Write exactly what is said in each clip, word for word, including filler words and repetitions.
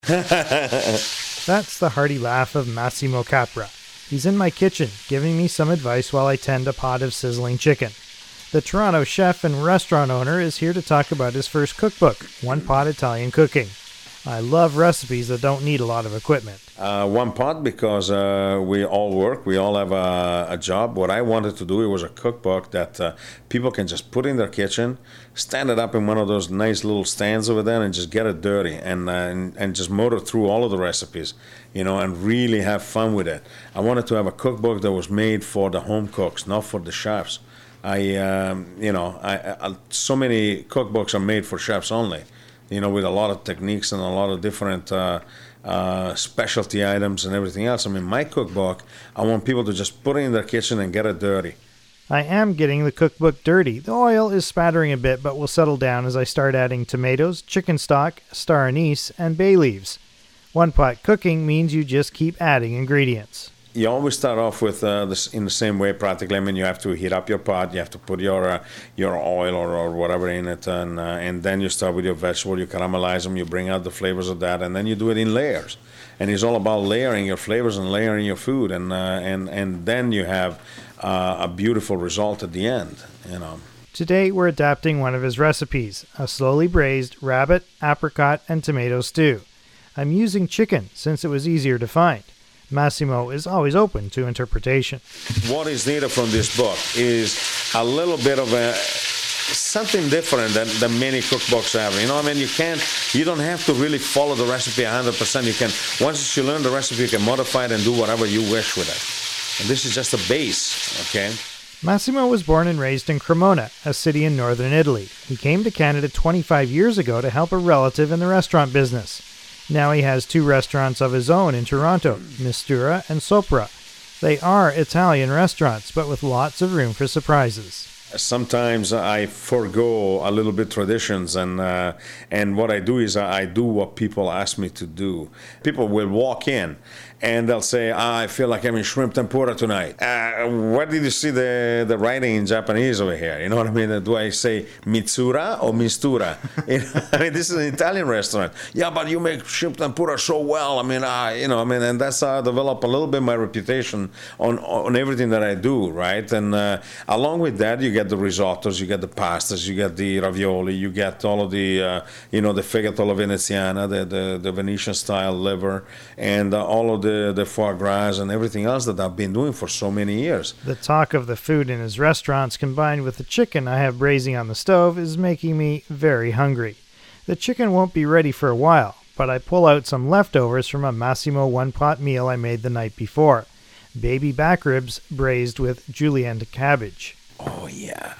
That's the hearty laugh of Massimo Capra. He's in my kitchen, giving me some advice while I tend a pot of sizzling chicken. The Toronto chef and restaurant owner is here to talk about his first cookbook, One Pot Italian Cooking. I love recipes that don't need a lot of equipment. Uh, one pot because uh, we all work, we all have a, a job. What I wanted to do, it was a cookbook that uh, people can just put in their kitchen, stand it up in one of those nice little stands over there and just get it dirty and, uh, and, and just motor through all of the recipes, you know, and really have fun with it. I wanted to have a cookbook that was made for the home cooks, not for the chefs. I, um, you know, I, I, so many cookbooks are made for chefs only, you know, with a lot of techniques and a lot of different uh, uh, specialty items and everything else. I mean, my cookbook, I want people to just put it in their kitchen and get it dirty. I am getting the cookbook dirty. The oil is spattering a bit, but will settle down as I start adding tomatoes, chicken stock, star anise, and bay leaves. One-pot cooking means you just keep adding ingredients. You always start off with uh, this in the same way practically. I mean, you have to heat up your pot, you have to put your uh, your oil or, or whatever in it, and uh, and then you start with your vegetable, you caramelize them, you bring out the flavors of that, and then you do it in layers. And it's all about layering your flavors and layering your food, and uh, and and then you have uh, a beautiful result at the end, you know. Today we're adapting one of his recipes, a slowly braised rabbit, apricot, and tomato stew. I'm using chicken since it was easier to find. Massimo is always open to interpretation. What is needed from this book is a little bit of a something different than, than many cookbooks have. You know, I mean, you can't, you don't have to really follow the recipe one hundred percent. You can, once you learn the recipe, you can modify it and do whatever you wish with it. And this is just a base, okay? Massimo was born and raised in Cremona, a city in northern Italy. He came to Canada twenty-five years ago to help a relative in the restaurant business. Now he has two restaurants of his own in Toronto, Mistura and Sopra. They are Italian restaurants, but with lots of room for surprises. Sometimes I forego a little bit traditions, and uh, and what I do is I do what people ask me to do. People will walk in and they'll say, ah, I feel like having shrimp tempura tonight. Uh, where did you see the, the writing in Japanese over here? You know what I mean? Do I say Mitsura or Mistura? You know, I mean, this is an Italian restaurant. Yeah, but you make shrimp tempura so well. I mean, uh, you know, I mean, and that's how I develop a little bit my reputation on, on everything that I do, right? And uh, along with that, you get the risottos, you get the pastas, you get the ravioli, you get all of the, uh, you know, the fegato alla veneziana, the, the, the Venetian-style liver, and uh, all of the the foie gras and everything else that I've been doing for so many years. The talk of the food in his restaurants combined with the chicken I have braising on the stove is making me very hungry. The chicken won't be ready for a while, but I pull out some leftovers from a Massimo one-pot meal I made the night before. Baby back ribs braised with julienne cabbage. Oh, yeah.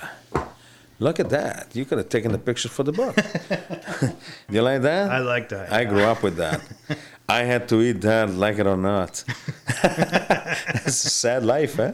Look at that. You could have taken the pictures for the book. You like that? I like that. I grew up with that. I had to eat that, like it or not. It's a sad life, eh?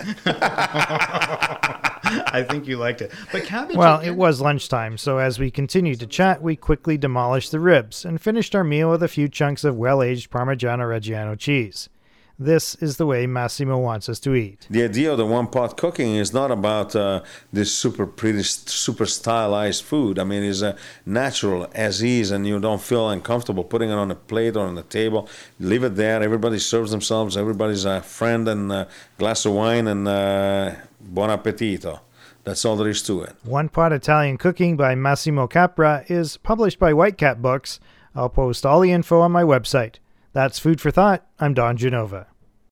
I think you liked it. But cabbage. Well, again? It was lunchtime, so as we continued to chat, we quickly demolished the ribs and finished our meal with a few chunks of well-aged Parmigiano Reggiano cheese. This is the way Massimo wants us to eat. The idea of the one-pot cooking is not about uh, this super pretty, super stylized food. I mean, it's uh, natural as is, and you don't feel uncomfortable putting it on a plate or on the table. Leave it there. Everybody serves themselves. Everybody's a friend and a glass of wine, and uh, buon appetito. That's all there is to it. One Pot Italian Cooking by Massimo Capra is published by Whitecap Books. I'll post all the info on my website. That's Food for Thought. I'm Don Genova.